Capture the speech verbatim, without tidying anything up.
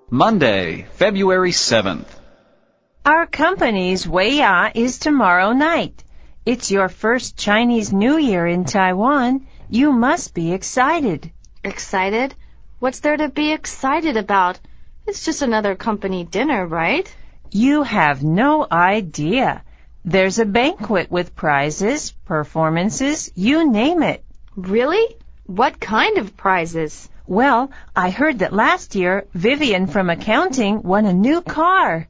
Monday, February seventh. Our company's Weiya is tomorrow night. It's your first Chinese New Year in Taiwan. You must be excited. Excited? What's there to be excited about? It's just another company dinner, right? You have no idea. There's a banquet with prizes, performances, you name it. Really? What kind of prizes? Well, I heard that last year Vivian from accounting won a new car.